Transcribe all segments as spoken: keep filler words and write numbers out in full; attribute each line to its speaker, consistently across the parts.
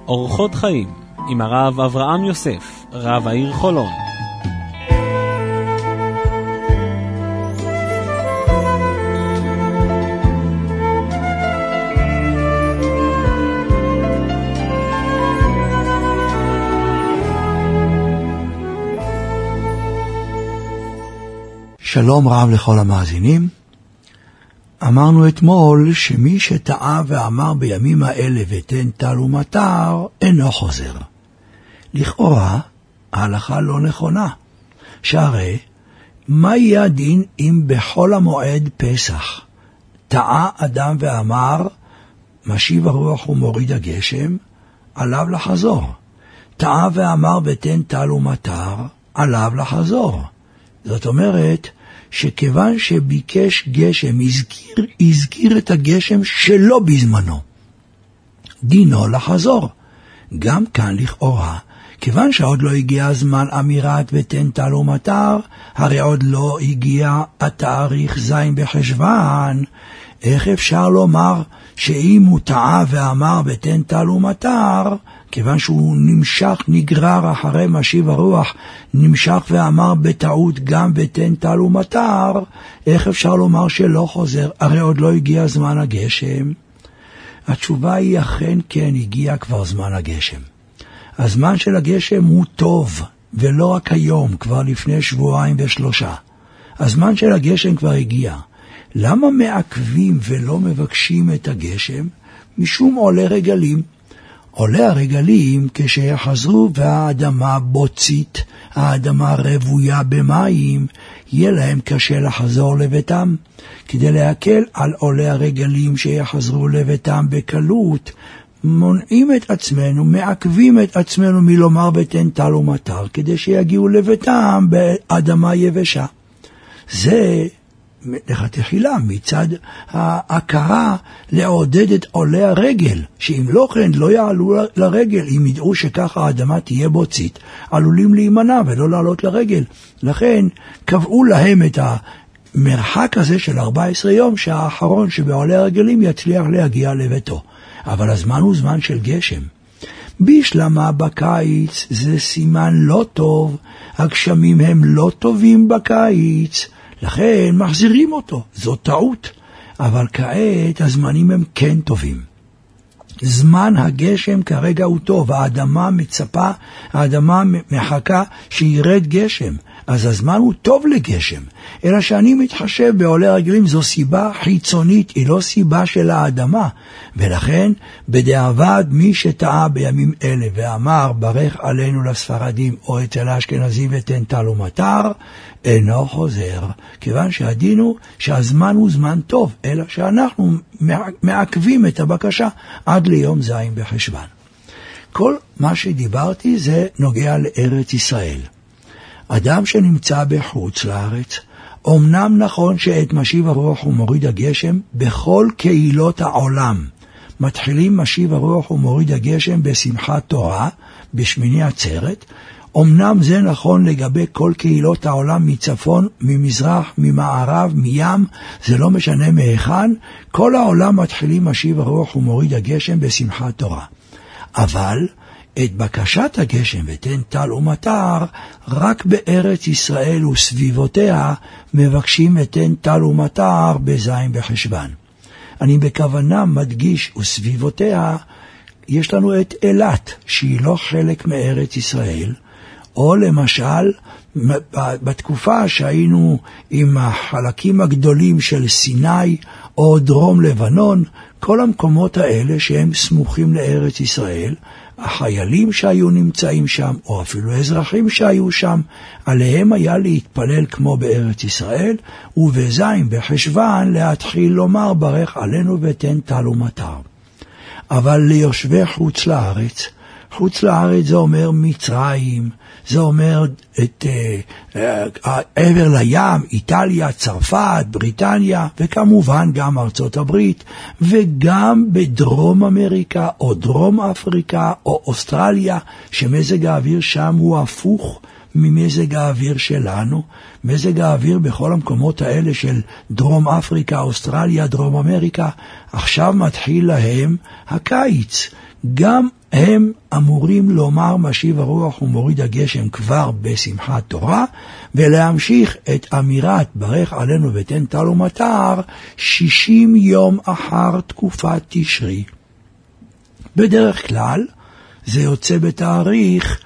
Speaker 1: אורחות חיים עם הרב אברהם יוסף, רב העיר חולון.
Speaker 2: שלום רב לכל המאזינים. אמרנו אתמול שמי שטעה ואמר בימים האלה ותן טל ומטר אינו חוזר. לכאורה ההלכה לא נכונה. שהרי מה יהיה הדין אם בכל המועד פסח טעה אדם ואמר משיב הרוח ומוריד הגשם, עליו לחזור. טעה ואמר ותן טל ומטר, עליו לחזור. זאת אומרת שכיוון שביקש גשם, הזכיר, הזכיר את הגשם שלא בזמנו, דינו לחזור. גם כאן לכאורה, כיוון שעוד לא הגיע הזמן אמירת ותן טל ומטר, הרי עוד לא הגיע התאריך זין בחשבן, איך אפשר לומר שאם הוא טעה ואמר ותן טל ומטר, כיוון שהוא נמשך, נגרר אחרי משיב הרוח, נמשך ואמר בטעות גם ותן טל ומטר, איך אפשר לומר שלא חוזר? הרי עוד לא הגיע זמן הגשם. התשובה היא אכן כן, הגיע כבר זמן הגשם. הזמן של הגשם הוא טוב, ולא רק היום, כבר לפני שבועיים ושלושה. הזמן של הגשם כבר הגיע. למה מעכבים ולא מבקשים את הגשם? משום עולה רגלים. עולה הרגלים כשיחזרו והאדמה בוצית, האדמה רבויה במים, יהיה להם קשה לחזור לביתם. כדי להקל על עולה הרגלים שיחזרו לביתם בקלות, מונעים את עצמנו, מעכבים את עצמנו מלומר ותן טל ומטר, כדי שיגיעו לביתם באדמה יבשה. זה לכתחילה מצד ההכרה לעודד את עולי הרגל, שאם לא כן לא יעלו לרגל, אם ידעו שככה האדמה תהיה בוצית, עלולים להימנע ולא לעלות לרגל. לכן קבעו להם את המרחק הזה של ארבעה עשר יום, שהאחרון שבעולי הרגלים יצליח להגיע לביתו. אבל הזמן הוא זמן של גשם. בשלמה בקיץ זה סימן לא טוב, הגשמים הם לא טובים בקיץ, לכן מחזירים אותו, זו טעות. אבל כעת הזמנים הם כן טובים. זמן הגשם כרגע הוא טוב, האדמה מצפה, האדמה מחכה שירד גשם, אז הזמן הוא טוב לגשם. אלא שאני מתחשב בעולי רגלים, זו סיבה חיצונית, היא לא סיבה של האדמה. ולכן בדיעבד מי שטעה בימים אלה ואמר ברך עלינו לספרדים או אצל האשכנזים ותן טל ומטר, אינו חוזר, כיוון שהדין הוא שהזמן הוא זמן טוב, אלא שאנחנו מעכבים את הבקשה עד ליום זין בחשבן. כל מה שדיברתי זה נוגע לארץ ישראל. אדם שנמצא בחוץ לארץ, אמנם נכון שאת משיב הרוח ומוריד הגשם בכל קהילות העולם. מתחילים משיב הרוח ומוריד הגשם בשמחת תורה, בשמיני עצרת. אמנם זה נכון לגבי כל קהילות העולם, מצפון, ממזרח, ממערב, מים, זה לא משנה מהיכן, כל העולם מתחילים משיב הרוח ומוריד הגשם בשמחת תורה. אבל את בקשת הגשם ותן טל ומטר, רק בארץ ישראל וסביבותיה מבקשים ותן טל ומטר בזין בחשבן. אני בכוונה מדגיש וסביבותיה, יש לנו את אילת, שהיא לא חלק מארץ ישראל, או למשל, בתקופה שהיינו עם החלקים הגדולים של סיני או דרום לבנון, כל המקומות האלה שהם סמוכים לארץ ישראל, החיילים שהיו נמצאים שם, או אפילו אזרחים שהיו שם, עליהם היה להתפלל כמו בארץ ישראל, ובזין בחשבן להתחיל לומר ברך עלינו ותן טל ומטר. אבל ליושבי חוץ לארץ, חוץ לארץ זה אומר מצרים, זה אומר את uh, עבר לים, איטליה, צרפת, בריטניה, וכמובן גם ארצות הברית, וגם בדרום אמריקה או דרום אפריקה או אוסטרליה, שמזג האוויר שם הוא הפוך ממזג האוויר שלנו. מזג האוויר בכל המקומות האלה של דרום אפריקה, אוסטרליה, דרום אמריקה, עכשיו מתחיל להם הקיץ. גם הם אמורים לומר משיב הרוח ומוריד הגשם כבר בשמחת תורה, ולהמשיך את אמירת ברך עלינו ותן טל ומטר שישים יום אחר תקופת תשרי. בדרך כלל זה יוצא בתאריך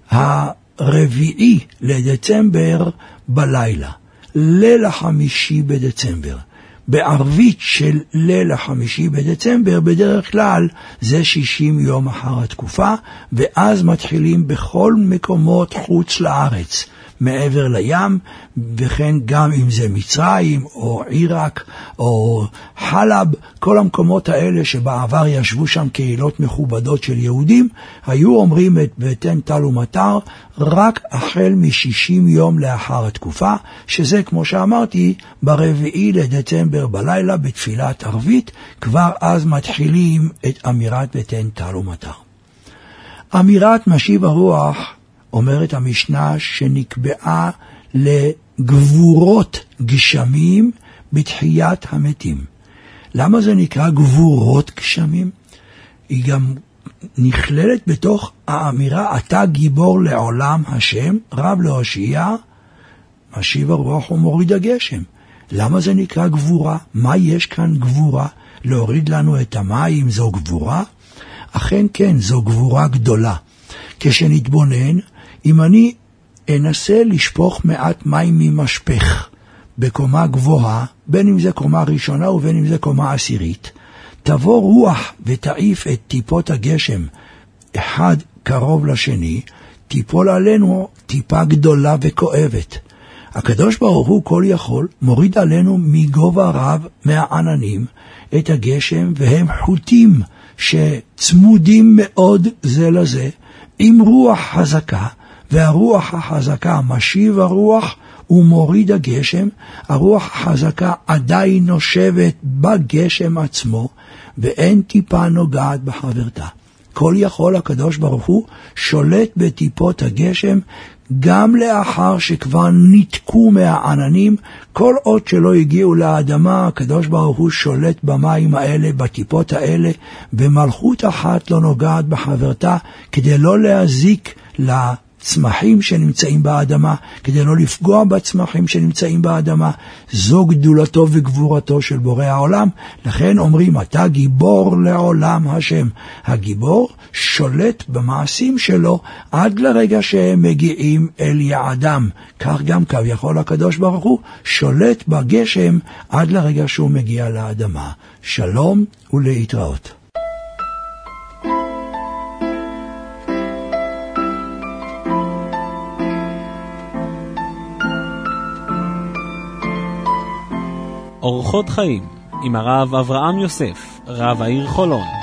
Speaker 2: הרביעי לדצמבר בלילה, ליל החמישי בדצמבר. בערבית של ליל החמישי בדצמבר בדרך כלל זה שישים יום אחר התקופה, ואז מתחילים בכל מקומות חוץ לארץ, מעבר לים, וכן גם אם זה מצרים או עיראק או חלב, כל המקומות האלה שבעבר ישבו שם קהילות מכובדות של יהודים, היו אומרים את ותן טל ומטר רק החל מ-שישים יום לאחר התקופה, שזה כמו שאמרתי ברביעי לדצמבר בלילה בתפילת ערבית, כבר אז מתחילים את אמירת ותן טל ומטר. אמירת משיב הרוח אומרת המשנה שנקבעה לגבורות גשמים בתחיית המתים. למה זה נקרא גבורות גשמים? היא גם נכללת בתוך האמירה אתה גיבור לעולם השם, רב להושיע, משיב הרוח ומוריד הגשם. למה זה נקרא גבורה? מה יש כאן גבורה? להוריד לנו את המים זו גבורה? אכן כן, זו גבורה גדולה. כשנתבונן, אם אני אנסה לשפוך מעט מים ממשפך בקומה גבוהה, בין אם זה קומה ראשונה ובין אם זה קומה עשירית, תבוא רוח ותעיף את טיפות הגשם אחד קרוב לשני, תיפול עלינו טיפה גדולה וכואבת. הקדוש ברוך הוא כל יכול מוריד עלינו מגובה רב מהעננים את הגשם, והם חוטים שצמודים מאוד זה לזה עם רוח חזקה, והרוח החזקה משיב הרוח ומוריד הגשם. הרוח החזקה עדיין נושבת בגשם עצמו, ואין טיפה נוגעת בחברתה. כל יכול הקדוש ברוך הוא שולט בטיפות הגשם, גם לאחר שכבר ניתקו מהעננים, כל עוד שלא הגיעו לאדמה, הקדוש ברוך הוא שולט במים האלה, בטיפות האלה, ומלכות אחת לא נוגעת בחברתה, כדי לא להזיק לצמחים שנמצאים באדמה, כדי לא לפגוע בצמחים שנמצאים באדמה. זו גדולתו וגבורתו של בורא העולם. לכן אומרים, אתה גיבור לעולם השם. הגיבור שולט במעשים שלו עד לרגע שהם מגיעים אל יעדם. כך גם כביכול הקדוש ברוך הוא שולט בגשם עד לרגע שהוא מגיע לאדמה. שלום ולהתראות.
Speaker 1: אורחות חיים עם הרב אברהם יוסף, רב העיר חולון.